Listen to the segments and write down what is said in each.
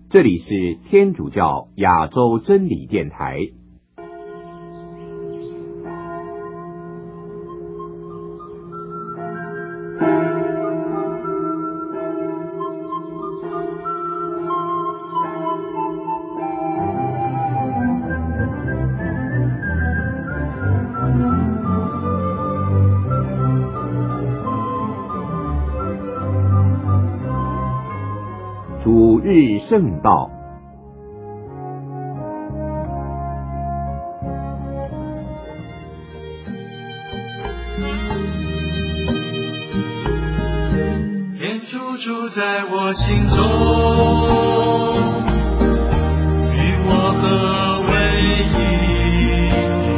这里是天主教亚洲真理电台。主日圣道， 天主住在我心中，与我合为一，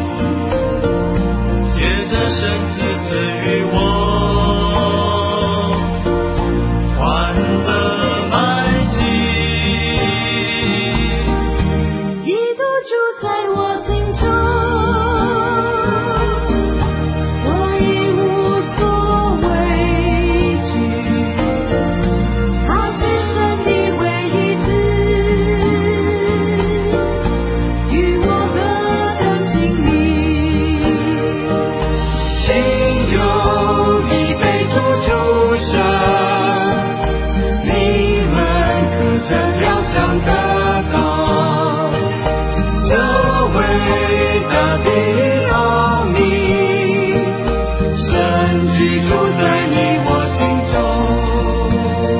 借着圣子赐予我欢乐满心。 基督住在我心中，所以无所畏惧。他是神的唯一子，与我何等亲密。 心有一杯主主神，你们可曾料想得到？这伟大的奥秘，神居住在你我心中，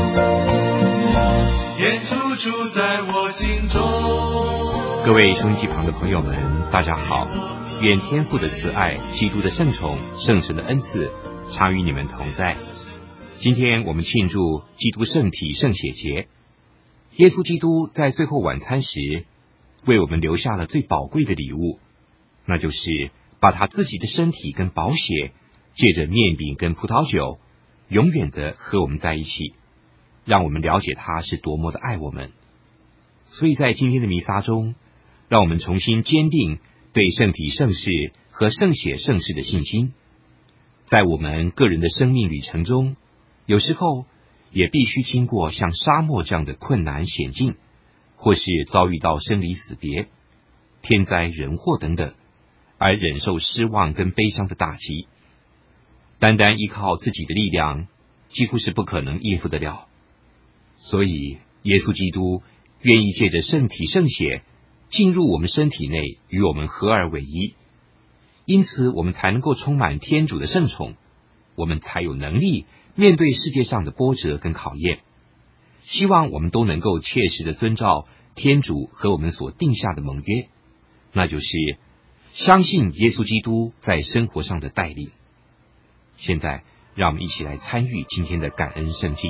天主住在我心中。 各位收音机旁的朋友们，大家好，愿天父的慈爱、基督的圣宠、圣神的恩赐常与你们同在。今天我们庆祝基督圣体圣血节，耶稣基督在最后晚餐时为我们留下了最宝贵的礼物，那就是把他自己的身体跟宝血借着面饼跟葡萄酒永远的和我们在一起，让我们了解他是多么的爱我们。所以在今天的弥撒中，让我们重新坚定对圣体圣事和圣血圣事的信心。在我们个人的生命旅程中，有时候也必须经过像沙漠这样的困难险境，或是遭遇到生离死别、天灾人祸等等，而忍受失望跟悲伤的打击。单单依靠自己的力量，几乎是不可能应付得了。所以耶稣基督愿意借着圣体圣血进入我们身体内，与我们合而为一，因此我们才能够充满天主的圣宠，我们才有能力面对世界上的波折跟考验。希望我们都能够切实的遵照天主和我们所定下的盟约，那就是相信耶稣基督在生活上的带领。现在让我们一起来参与今天的感恩圣祭。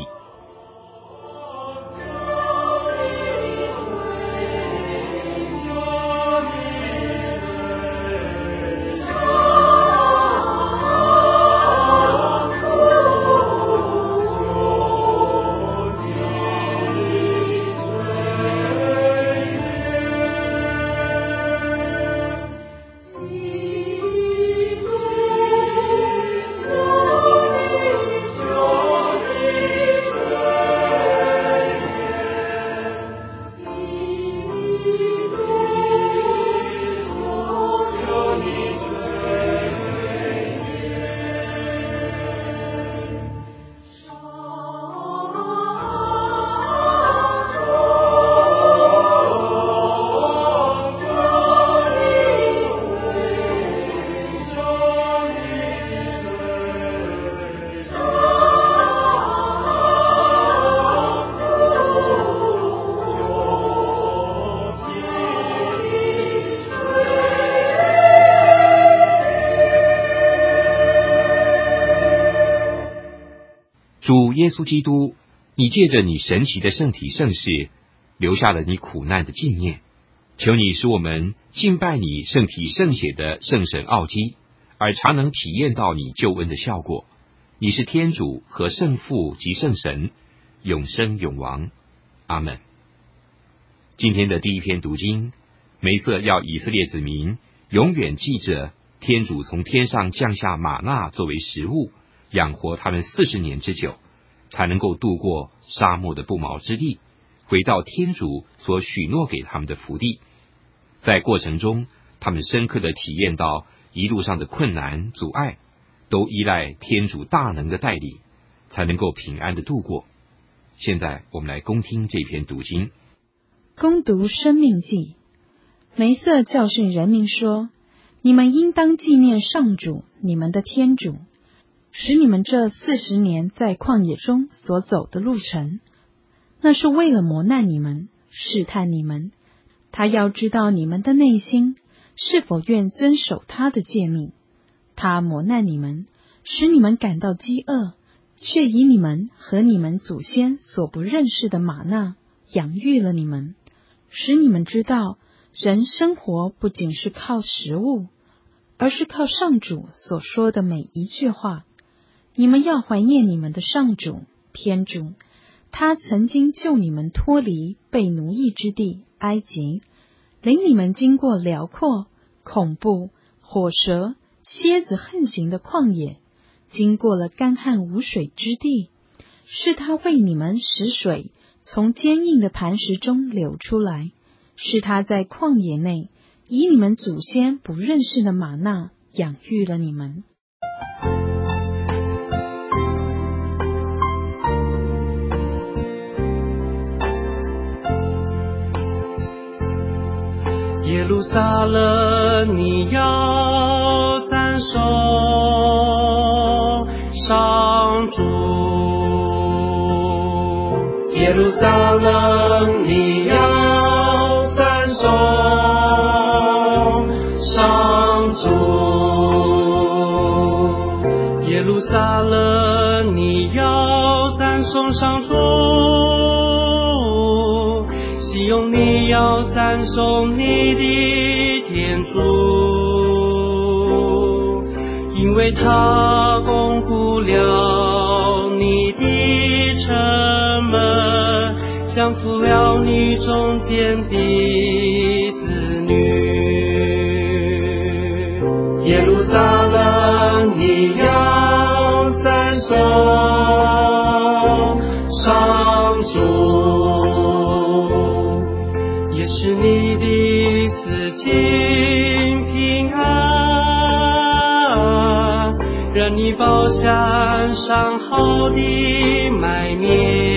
主耶稣基督，你借着你神奇的圣体圣事，留下了你苦难的纪念。求你使我们敬拜你圣体圣血的圣神奥基，而常能体验到你救恩的效果。你是天主和圣父及圣神，永生永王。阿们。今天的第一篇读经，梅瑟要以色列子民永远记着天主从天上降下玛纳作为食物，养活他们40年之久，才能够度过沙漠的不毛之地， 回到天主所许诺给他们的福地。在过程中，他们深刻地体验到一路上的困难阻碍，都依赖天主大能的带领，才能够平安地度过。现在我们来恭听这篇读经。 恭读生命记。梅瑟教训人民说，你们应当纪念上主你们的天主，使你们这40年在旷野中所走的路程，那是为了磨难你们，试探你们。他要知道你们的内心是否愿遵守他的诫命。他磨难你们，使你们感到饥饿，却以你们和你们祖先所不认识的玛纳养育了你们，使你们知道人生活不仅是靠食物，而是靠上主所说的每一句话。你们要怀念你们的上主天主，他曾经救你们脱离被奴役之地埃及，领你们经过辽阔、恐怖、火蛇、蝎子横行的旷野，经过了干旱无水之地，是他为你们使水从坚硬的磐石中流出来，是他在旷野内以你们祖先不认识的玛纳养育了你们。 耶路撒冷，你要赞颂上主。耶路撒冷，你要赞颂上主。耶路撒冷，你要赞颂上主。西雍，你要赞颂你的天主，因为他巩固了你的城门，降服了你中间的子女。耶路撒冷，你要赞颂上主，是你的四境平安，让你宝山上好的麦面，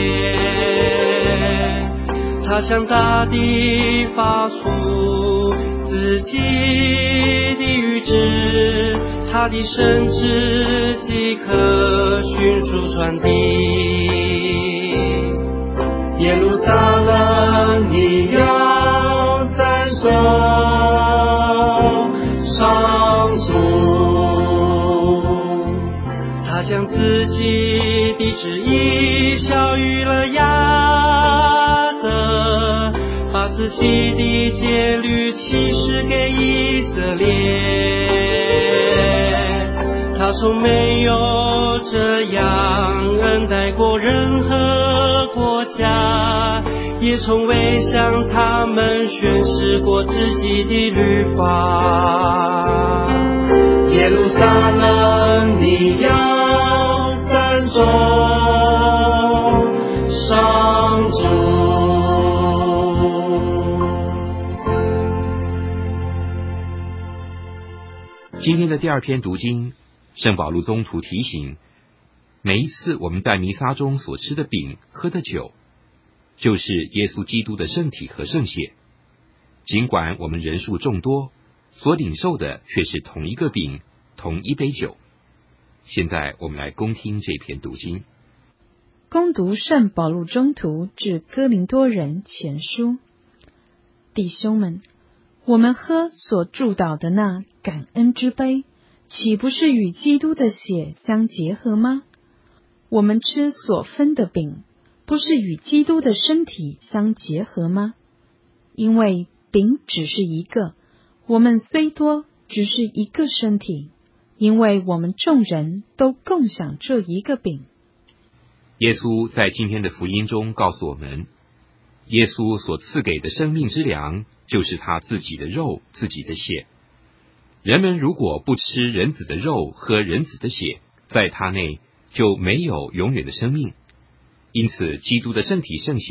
他向大地发出自己的谕旨，他的圣旨即可迅速传递。耶路撒冷，你要赞颂上主，他将自己的旨意晓谕了亚德，把自己的戒律启示给以色列。他从没有这样恩待过任何国家，也从未向他们宣示过自己的律法。耶路撒冷，你要赞颂上主。 今天的第二篇读经，圣保禄宗徒提醒，每一次我们在弥撒中所吃的饼、喝的酒，就是耶稣基督的身体和圣血。尽管我们人数众多，所领受的却是同一个饼、同一杯酒。现在我们来恭听这篇读经。 恭读圣保禄宗徒致哥林多人前书。弟兄们，我们喝所祝祷的那感恩之杯，岂不是与基督的血相结合吗？我们吃所分的饼，不是与基督的身体相结合吗？因为饼只是一个，我们虽多，只是一个身体，因为我们众人都共享这一个饼。 耶稣在今天的福音中告诉我们，耶稣所赐给的生命之粮，就是他自己的肉、自己的血。人们如果不吃人子的肉、喝人子的血，在他内就没有永远的生命。因此，基督的身体圣血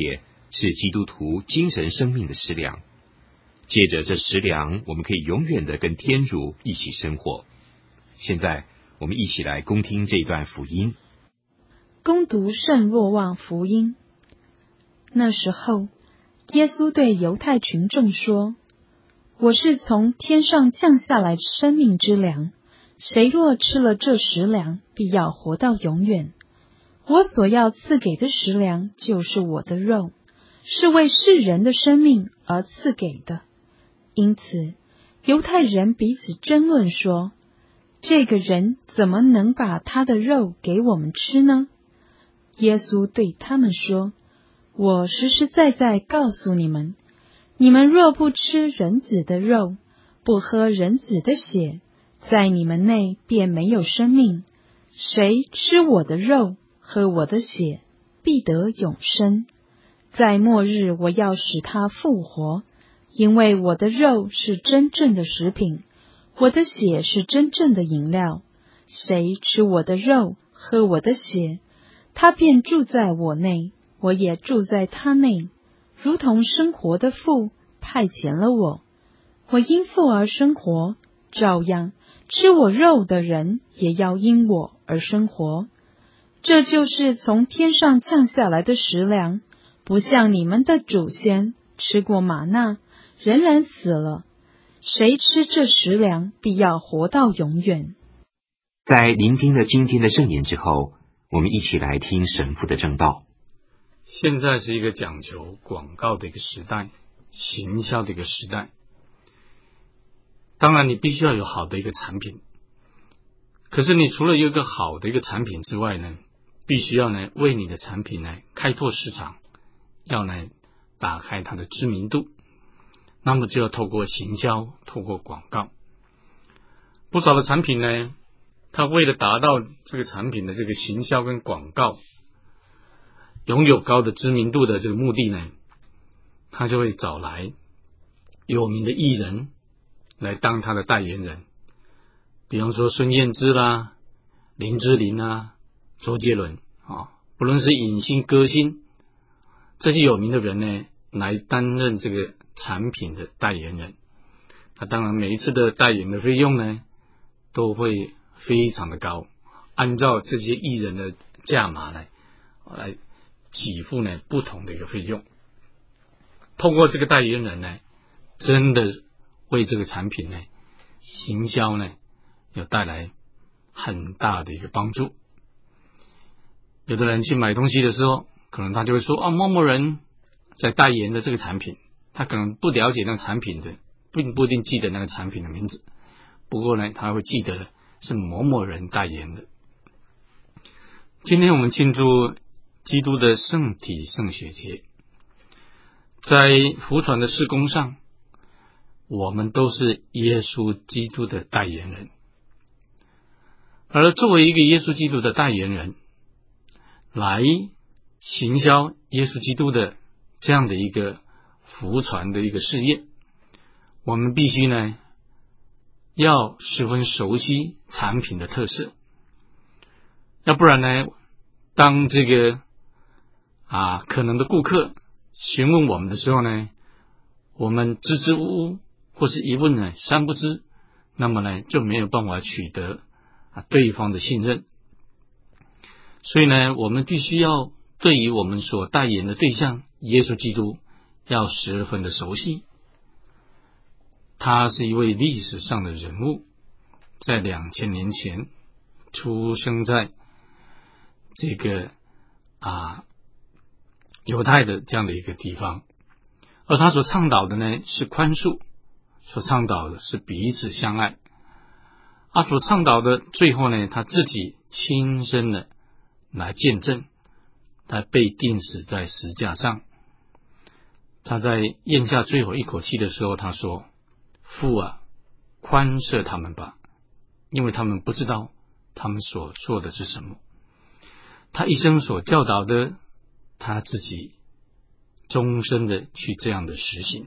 是基督徒精神生命的食粮。借着这食粮，我们可以永远的跟天主一起生活。现在，我们一起来恭听这段福音。 恭读圣若望福音。那时候，耶稣对犹太群众说：我是从天上降下来生命之粮，谁若吃了这食粮，必要活到永远。我所要赐给的食粮，就是我的肉，是为世人的生命而赐给的。因此，犹太人彼此争论说：这个人怎么能把他的肉给我们吃呢？耶稣对他们说：我实实在在告诉你们，你们若不吃人子的肉，不喝人子的血，在你们内便没有生命。谁吃我的肉，喝我的血，必得永生。在末日我要使他复活，因为我的肉是真正的食品，我的血是真正的饮料。谁吃我的肉，喝我的血，他便住在我内，我也住在他内，如同生活的父派遣了我，我因父而生活，照样吃我肉的人也要因我而生活。这就是从天上降下来的食粮，不像你们的祖先吃过玛纳，仍然死了。谁吃这食粮，必要活到永远。 在聆听了今天的圣言之后，我们一起来听神父的正道。 现在是一个讲求广告的一个时代，行销的一个时代。当然你必须要有好的一个产品，可是你除了有一个好的一个产品之外呢，必须要呢为你的产品呢开拓市场，要呢打开它的知名度，那么就要透过行销，透过广告。不少的产品呢，它为了达到这个产品的这个行销跟广告，拥有高的知名度的这个目的呢，他就会找来有名的艺人来当他的代言人，比方说孙燕姿啦、林志玲啦、周杰伦啊，不论是影星、歌星，这些有名的人呢，来担任这个产品的代言人。那当然每一次的代言的费用呢，都会非常的高，按照这些艺人的价码来给付呢不同的一个费用。透过这个代言人呢，真的为这个产品呢行销呢有带来很大的一个帮助。有的人去买东西的时候，可能他就会说某某人在代言的这个产品，他可能不了解那个产品的，并不一定记得那个产品的名字，不过呢他会记得是某某人代言的。今天我们庆祝基督的圣体圣血节，在福传的事工上，我们都是耶稣基督的代言人。而作为一个耶稣基督的代言人，来行销耶稣基督的这样的一个福传的一个事业，我们必须呢要十分熟悉产品的特色，要不然呢，当这个可能的顾客询问我们的时候呢，我们支支吾吾或是一问呢三不知，那么呢就没有办法取得对方的信任。所以呢，我们必须要对于我们所代言的对象耶稣基督要十分的熟悉。他是一位历史上的人物，在2000年前出生在这个犹太的这样的一个地方，而他所倡导的呢是宽恕，所倡导的是彼此相爱，所倡导的最后呢，他自己亲身的来见证，他被钉死在十字架上。他在咽下最后一口气的时候，他说：父啊，宽赦他们吧，因为他们不知道他们所做的是什么。他一生所教导的，他自己终身的去这样的实行。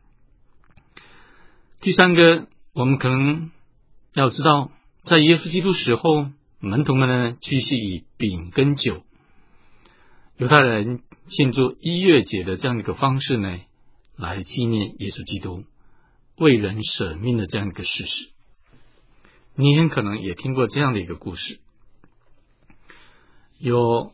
第三个，我们可能要知道，在耶稣基督死后，门徒们呢继续以饼跟酒。 犹太人庆祝逾越节的这样一个方式呢，来纪念耶稣基督为人舍命的这样一个事实。你很可能也听过这样的一个故事，有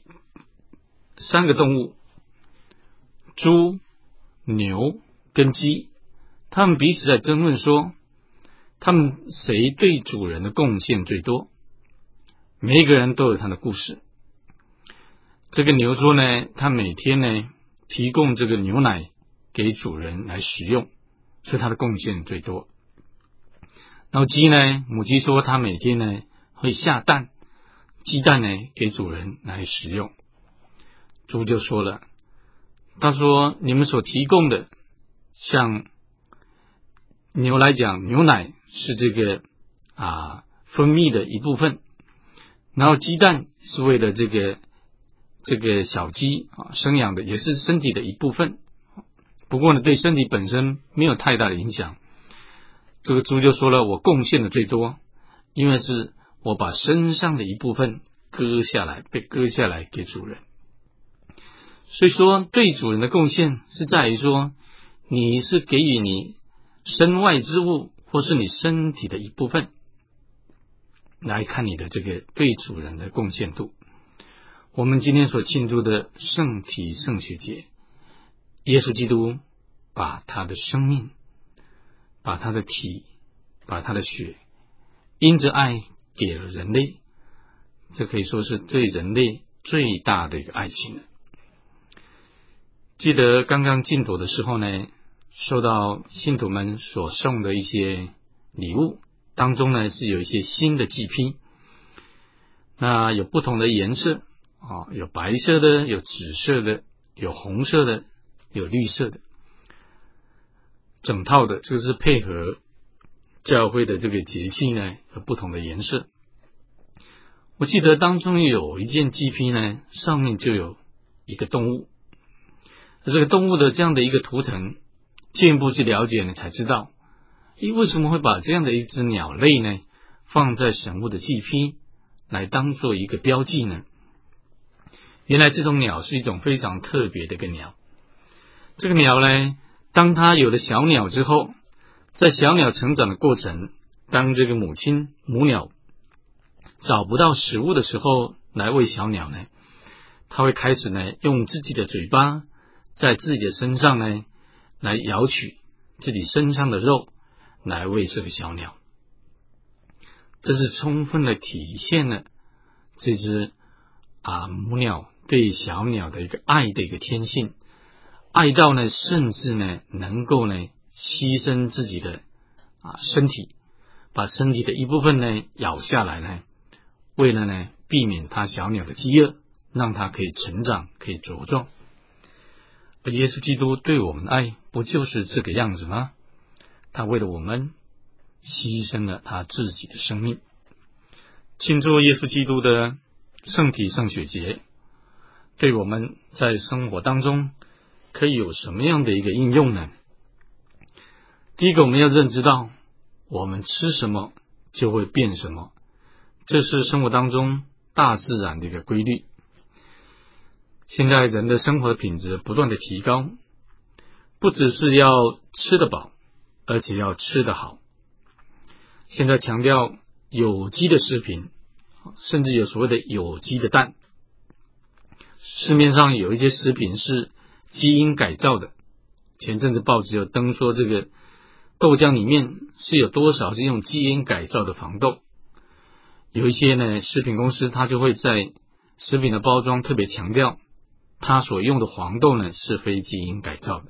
3个动物，猪、牛跟鸡，他们彼此在争论说，他们谁对主人的贡献最多。每一个人都有他的故事。这个牛说呢，他每天呢提供这个牛奶给主人来食用，所以他的贡献最多。然后鸡呢，母鸡说他每天呢会下蛋，鸡蛋呢给主人来食用。猪就说了，他说你们所提供的，像牛来讲，牛奶是这个分泌的一部分，然后鸡蛋是为了这个小鸡生养的，也是身体的一部分，不过呢对身体本身没有太大的影响。这个猪就说了，我贡献的最多，因为是我把身上的一部分被割下来给主人。所以说对主人的贡献是在于说，你是给予你身外之物或是你身体的一部分，来看你的这个对主人的贡献度。我们今天所庆祝的圣体圣血节，耶稣基督把他的生命，把他的体，把他的血，因着爱给了人类，这可以说是对人类最大的一个爱情了。记得刚刚进铎的时候呢，收到信徒们所送的一些礼物，当中呢是有一些新的祭披，那有不同的颜色有白色的，有紫色的，有红色的，有绿色的，整套的，这个是配合教会的这个节气呢，有不同的颜色。我记得当中有一件祭披呢，上面就有一个动物，这个动物的这样的一个图腾，进一步去了解呢，才知道为什么会把这样的一只鸟类呢放在神物的祭披来当做一个标记呢？原来这种鸟是一种非常特别的一个鸟。这个鸟呢，当它有了小鸟之后，在小鸟成长的过程，当这个母鸟找不到食物的时候，来喂小鸟呢，它会开始呢用自己的嘴巴在自己的身上呢来咬取自己身上的肉来喂这个小鸟。这是充分的体现了这只母鸟对小鸟的一个爱的一个天性，爱到呢甚至呢能够呢牺牲自己的身体，把身体的一部分呢咬下来呢，为了呢避免它小鸟的饥饿，让它可以成长，可以茁壮。而耶稣基督对我们的爱不就是这个样子吗？他为了我们牺牲了他自己的生命。庆祝耶稣基督的圣体圣血节，对我们在生活当中可以有什么样的一个应用呢？第一个，我们要认知到我们吃什么就会变什么，这是生活当中大自然的一个规律。现在人的生活品质不断的提高，不只是要吃得饱，而且要吃得好。现在强调有机的食品，甚至有所谓的有机的蛋。市面上有一些食品是基因改造的，前阵子报纸有登说这个豆浆里面是有多少是用基因改造的黄豆。有一些呢食品公司它就会在食品的包装特别强调它所用的黄豆呢是非基因改造的。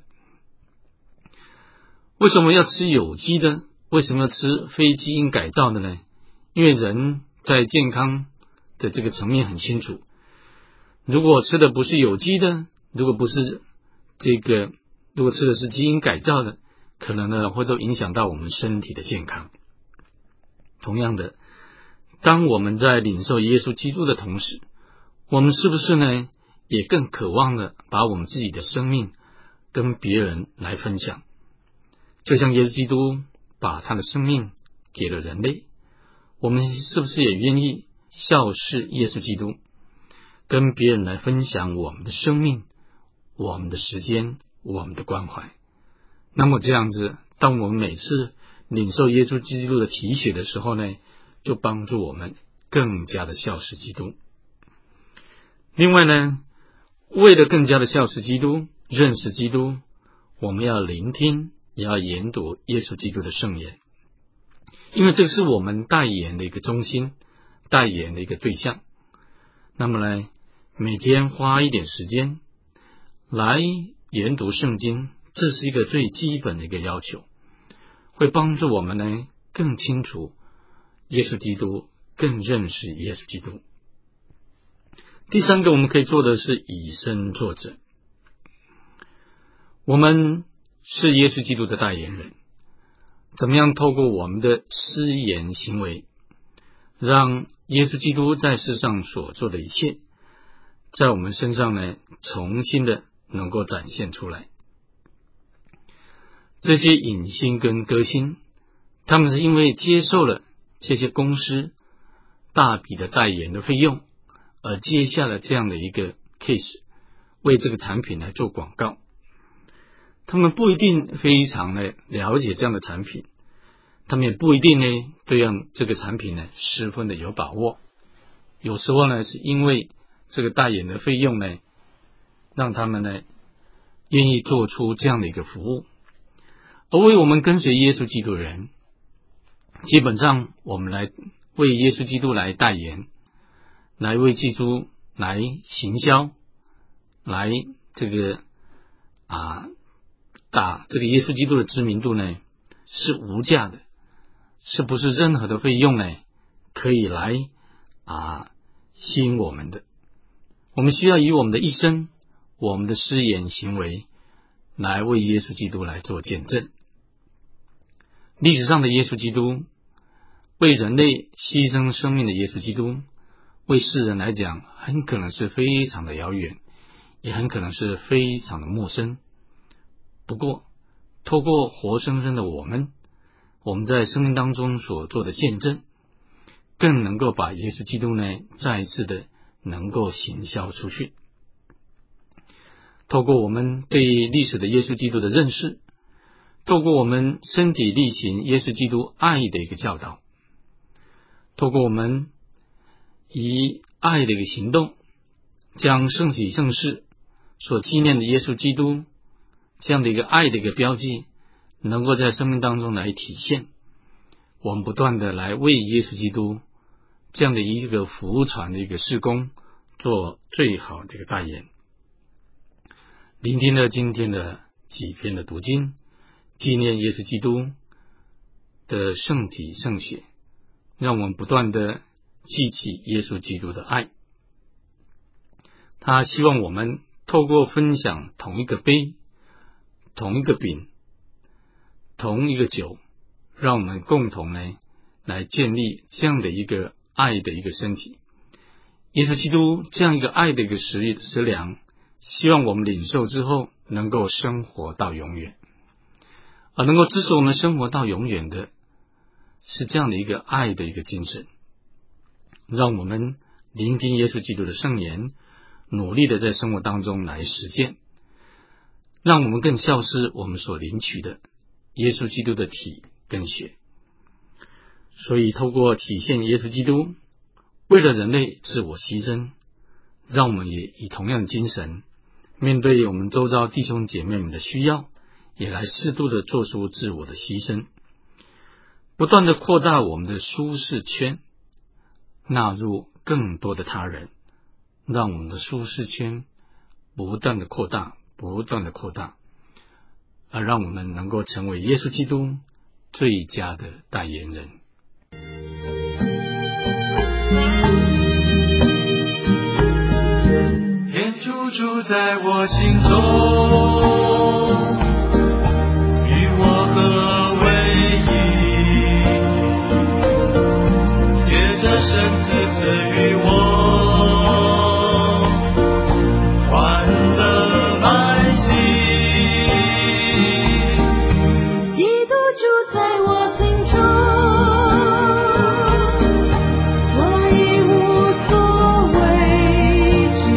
为什么要吃有机的？为什么要吃非基因改造的呢？因为人在健康的这个层面很清楚，如果吃的不是有机的，如果吃的是基因改造的，可能呢会都影响到我们身体的健康。同样的，当我们在领受耶稣基督的同时，我们是不是呢也更渴望的把我们自己的生命跟别人来分享？就像耶稣基督把他的生命给了人类，我们是不是也愿意效事耶稣基督， 跟别人来分享我们的生命、我们的时间、我们的关怀。那么这样子，当我们每次领受耶稣基督的提携的时候呢，就帮助我们更加的效法基督。另外呢，为了更加的效法基督、认识基督，我们要聆听，也要研读耶稣基督的圣言，因为这个是我们代言的一个中心，代言的一个对象。那么呢，每天花一点时间来研读圣经，这是一个最基本的一个要求，会帮助我们呢更清楚耶稣基督，更认识耶稣基督。第三个我们可以做的是以身作则。我们是耶稣基督的代言人，怎么样透过我们的思言行为，让耶稣基督在世上所做的一切，在我们身上呢重新的能够展现出来。这些影星跟歌星，他们是因为接受了这些公司大笔的代言的费用，而接下了这样的一个 case， 为这个产品来做广告。他们不一定非常的了解这样的产品，他们也不一定呢对这个产品呢十分的有把握。有时候呢是因为这个代言的费用呢，让他们呢愿意做出这样的一个服务。而为我们跟随耶稣基督的人，基本上我们来为耶稣基督来代言，来为基督来行销，来这个打这个耶稣基督的知名度呢，是无价的，是不是任何的费用呢可以来吸引我们的？我们需要以我们的一生、我们的思言行为来为耶稣基督来做见证。历史上的耶稣基督，为人类牺牲生命的耶稣基督，为世人来讲很可能是非常的遥远，也很可能是非常的陌生。不过透过活生生的我们在生命当中所做的见证，更能够把耶稣基督呢再一次的能够行销出去。透过我们对历史的耶稣基督的认识，透过我们身体力行耶稣基督爱的一个教导，透过我们以爱的一个行动，将圣喜圣事所纪念的耶稣基督这样的一个爱的一个标记，能够在生命当中来体现。我们不断的来为耶稣基督这样的一个福传的一个事工做最好的一个代言。聆听了今天的几篇的读经，纪念耶稣基督的圣体圣血，让我们不断的记起耶稣基督的爱。他希望我们透过分享同一个杯、同一个饼、同一个酒，让我们共同呢来建立这样的一个爱的一个身体。耶稣基督这样一个爱的一个食粮，希望我们领受之后能够生活到永远。而能够支持我们生活到永远的是这样的一个爱的一个精神，让我们聆听耶稣基督的圣言，努力的在生活当中来实践，让我们更效思我们所领取的耶稣基督的体跟血。所以透过体现耶稣基督为了人类自我牺牲，让我们也以同样的精神，面对我们周遭弟兄姐妹们的需要，也来适度的做出自我的牺牲，不断的扩大我们的舒适圈，纳入更多的他人，让我们的舒适圈不断的扩大，不断的扩大，而让我们能够成为耶稣基督最佳的代言人。 天主住在我心中，与我合为一，借着圣子赐予我欢乐满心。 基督住在我心中，我已无所畏惧，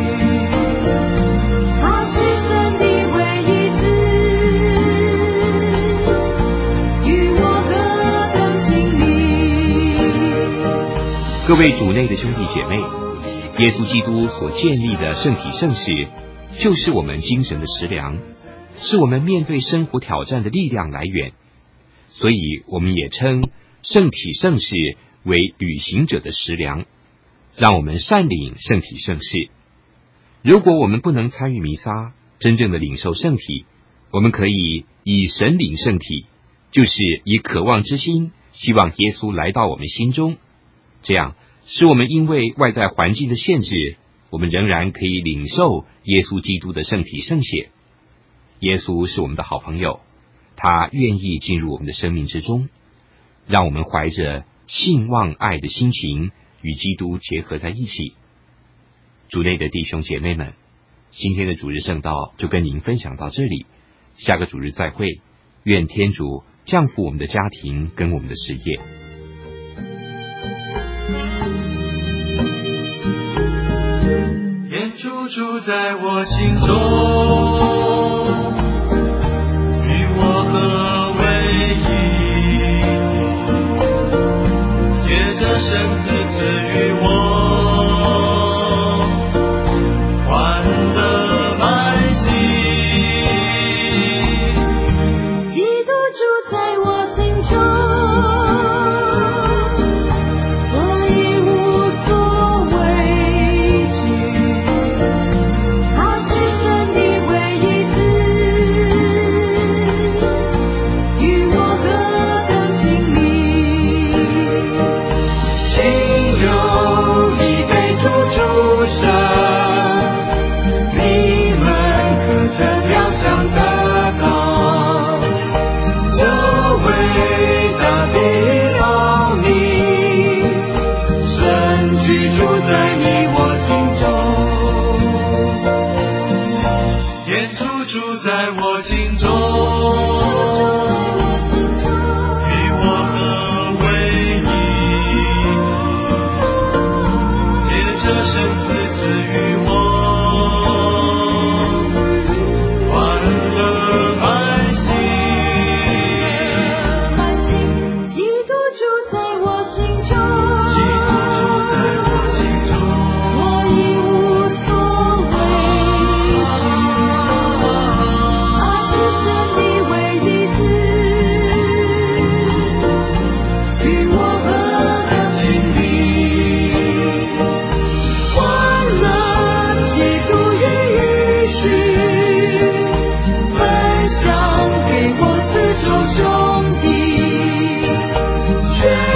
各位主内的兄弟姐妹，耶稣基督所建立的圣体圣事，就是我们精神的食粮，是我们面对生活挑战的力量来源。所以我们也称圣体圣事为旅行者的食粮，让我们善领圣体圣事。如果我们不能参与弥撒，真正的领受圣体，我们可以以神领圣体，就是以渴望之心，希望耶稣来到我们心中。这样使我们因为外在环境的限制，我们仍然可以领受耶稣基督的圣体圣血。耶稣是我们的好朋友，他愿意进入我们的生命之中，让我们怀着信望爱的心情与基督结合在一起。主内的弟兄姐妹们，今天的主日圣道就跟您分享到这里，下个主日再会。愿天主降福我们的家庭跟我们的事业。 愿主住在我心中，与我合为一，借着圣子赐予我欢乐满心。 基督住在我心中，我已无所畏惧。他是神的唯一子，与我何等亲密。 心有一杯主主神，你们可曾料想得到这伟大的奥秘？神居住在你我心中，愿主住在我心中，与我合为一，借着圣子赐予我欢乐满心。 基督住在我心中， 基督住在我心中， 我已无所畏惧。他是神的唯一子，与我何等亲密。欢乐基督与许，分享给我此众兄弟，全